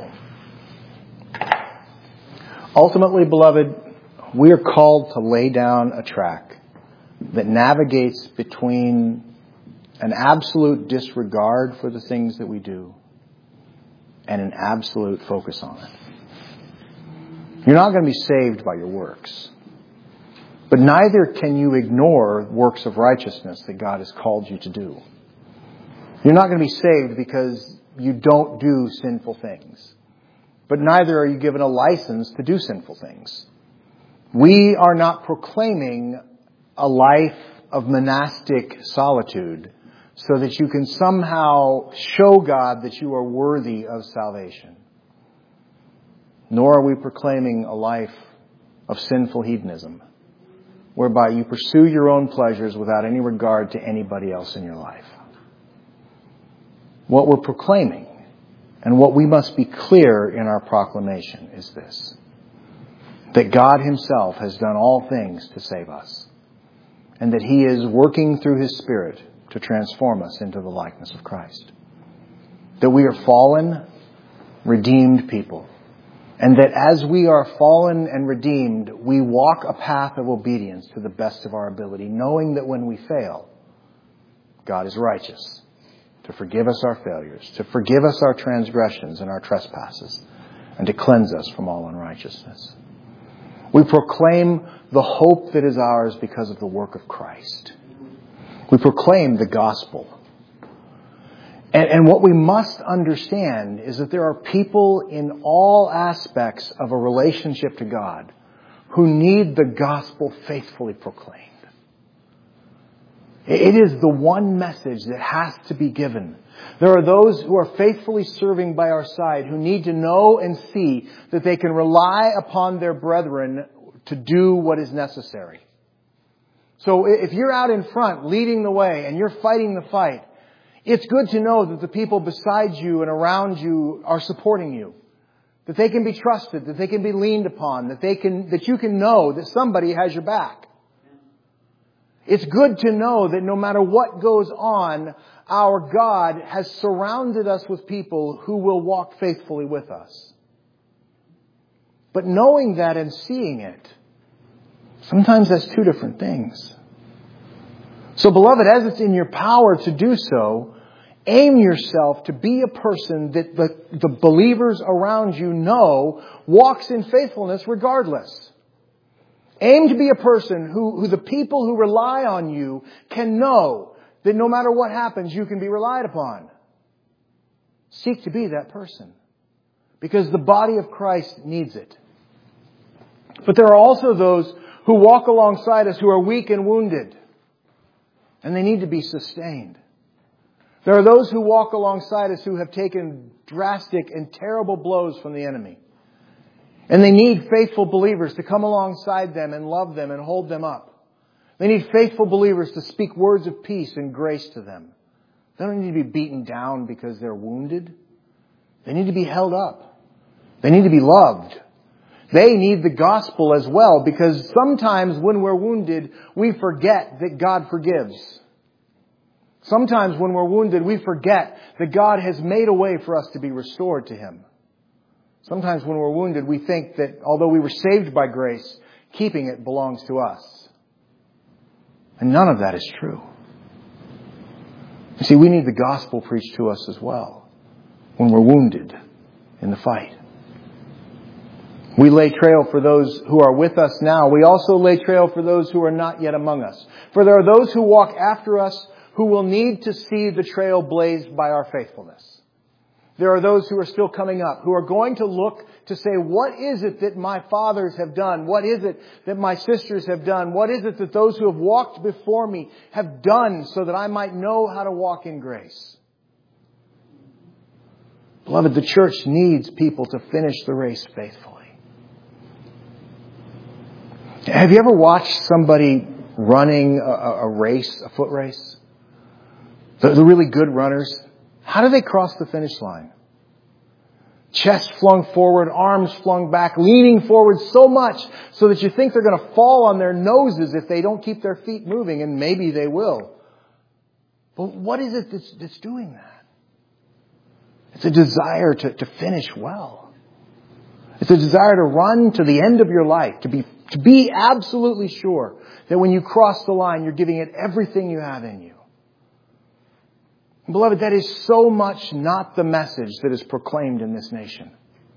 Ultimately, beloved, we are called to lay down a track that navigates between an absolute disregard for the things that we do and an absolute focus on it. You're not going to be saved by your works, but neither can you ignore works of righteousness that God has called you to do. You're not going to be saved because you don't do sinful things, but neither are you given a license to do sinful things. We are not proclaiming a life of monastic solitude so that you can somehow show God that you are worthy of salvation. Nor are we proclaiming a life of sinful hedonism, whereby you pursue your own pleasures without any regard to anybody else in your life. What we're proclaiming, and what we must be clear in our proclamation, is this: that God Himself has done all things to save us, and that He is working through His Spirit to transform us into the likeness of Christ. That we are fallen, redeemed people. And that as we are fallen and redeemed, we walk a path of obedience to the best of our ability, knowing that when we fail, God is righteous to forgive us our failures, to forgive us our transgressions and our trespasses, and to cleanse us from all unrighteousness. We proclaim the hope that is ours because of the work of Christ. We proclaim the gospel. And what we must understand is that there are people in all aspects of a relationship to God who need the gospel faithfully proclaimed. It is the one message that has to be given. There are those who are faithfully serving by our side who need to know and see that they can rely upon their brethren to do what is necessary. So if you're out in front leading the way and you're fighting the fight, it's good to know that the people beside you and around you are supporting you. That they can be trusted, that they can be leaned upon, that you can know that somebody has your back. It's good to know that no matter what goes on, our God has surrounded us with people who will walk faithfully with us. But knowing that and seeing it, sometimes that's two different things. So, beloved, as it's in your power to do so, aim yourself to be a person that the believers around you know walks in faithfulness regardless. Aim to be a person who the people who rely on you can know that no matter what happens, you can be relied upon. Seek to be that person, because the body of Christ needs it. But there are also those who walk alongside us who are weak and wounded, and they need to be sustained. There are those who walk alongside us who have taken drastic and terrible blows from the enemy. And they need faithful believers to come alongside them and love them and hold them up. They need faithful believers to speak words of peace and grace to them. They don't need to be beaten down because they're wounded. They need to be held up. They need to be loved. They need the gospel as well, because sometimes when we're wounded, we forget that God forgives. Sometimes when we're wounded, we forget that God has made a way for us to be restored to Him. Sometimes when we're wounded, we think that although we were saved by grace, keeping it belongs to us. And none of that is true. You see, we need the gospel preached to us as well when we're wounded in the fight. We lay trail for those who are with us now. We also lay trail for those who are not yet among us. For there are those who walk after us who will need to see the trail blazed by our faithfulness. There are those who are still coming up, who are going to look to say, what is it that my fathers have done? What is it that my sisters have done? What is it that those who have walked before me have done so that I might know how to walk in grace? Beloved, the church needs people to finish the race faithfully. Have you ever watched somebody running a race, a foot race? The really good runners, how do they cross the finish line? Chest flung forward, arms flung back, leaning forward so much so that you think they're going to fall on their noses if they don't keep their feet moving, and maybe they will. But what is it that's doing that? It's a desire to finish well. It's a desire to run to the end of your life, to be absolutely sure that when you cross the line, you're giving it everything you have in you. Beloved, that is so much not the message that is proclaimed in this nation.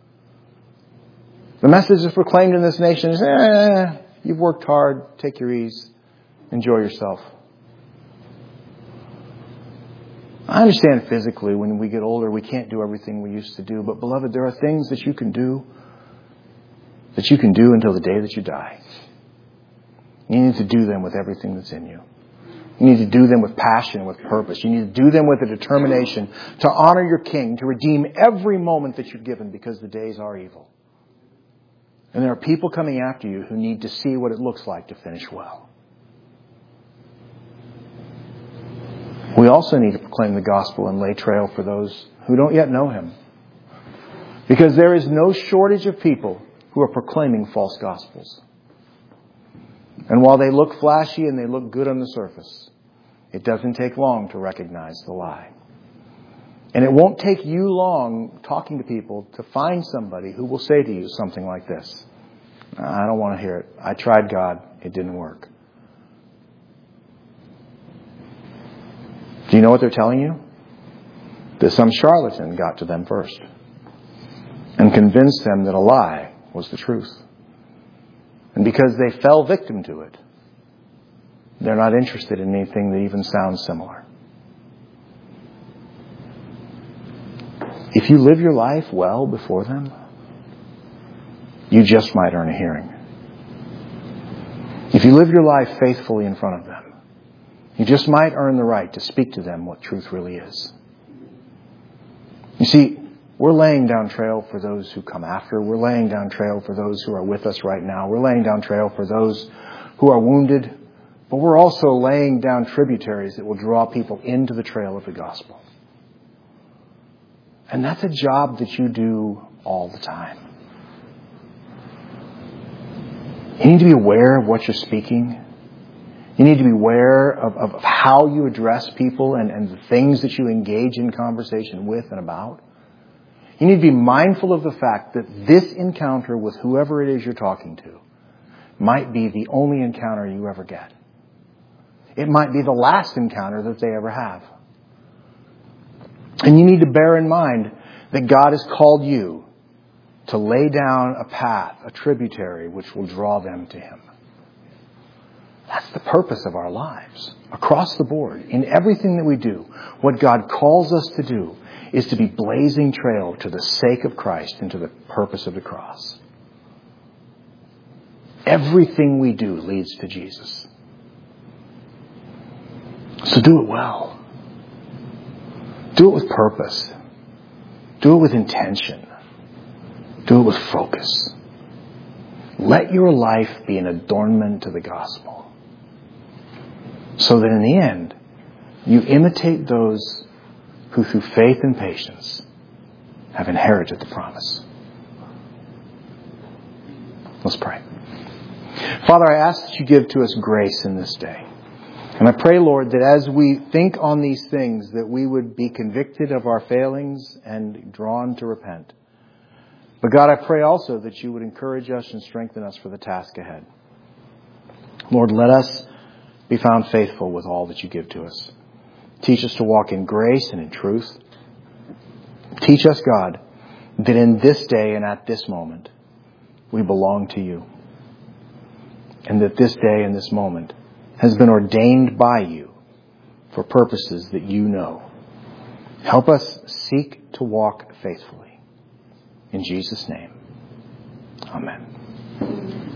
The message that's proclaimed in this nation is, you've worked hard, take your ease, enjoy yourself. I understand physically when we get older we can't do everything we used to do, but beloved, there are things that you can do until the day that you die. You need to do them with everything that's in you. You need to do them with passion, with purpose. You need to do them with a determination to honor your King, to redeem every moment that you're given, because the days are evil. And there are people coming after you who need to see what it looks like to finish well. We also need to proclaim the gospel and lay trail for those who don't yet know Him. Because there is no shortage of people who are proclaiming false gospels. And while they look flashy and they look good on the surface, it doesn't take long to recognize the lie. And it won't take you long talking to people to find somebody who will say to you something like this: I don't want to hear it. I tried God. It didn't work. Do you know what they're telling you? That some charlatan got to them first and convinced them that a lie was the truth. And because they fell victim to it, they're not interested in anything that even sounds similar. If you live your life well before them, you just might earn a hearing. If you live your life faithfully in front of them, you just might earn the right to speak to them what truth really is. You see, we're laying down trail for those who come after. We're laying down trail for those who are with us right now. We're laying down trail for those who are wounded. But we're also laying down tributaries that will draw people into the trail of the gospel. And that's a job that you do all the time. You need to be aware of what you're speaking. You You need to be aware of how you address people and the things that you engage in conversation with and about. You need to be mindful of the fact that this encounter with whoever it is you're talking to might be the only encounter you ever get. It might be the last encounter that they ever have. And you need to bear in mind that God has called you to lay down a path, a tributary, which will draw them to Him. That's the purpose of our lives, across the board, in everything that we do. What God calls us to do is to be blazing trail to the sake of Christ and to the purpose of the cross. Everything we do leads to Jesus. So do it well. Do it with purpose. Do it with intention. Do it with focus. Let your life be an adornment to the gospel, so that in the end, you imitate those who through faith and patience have inherited the promise. Let's pray. Father, I ask that you give to us grace in this day. And I pray, Lord, that as we think on these things, that we would be convicted of our failings and drawn to repent. But God, I pray also that you would encourage us and strengthen us for the task ahead. Lord, let us be found faithful with all that you give to us. Teach us to walk in grace and in truth. Teach us, God, that in this day and at this moment, we belong to you. And that this day and this moment has been ordained by you for purposes that you know. Help us seek to walk faithfully. In Jesus' name, amen.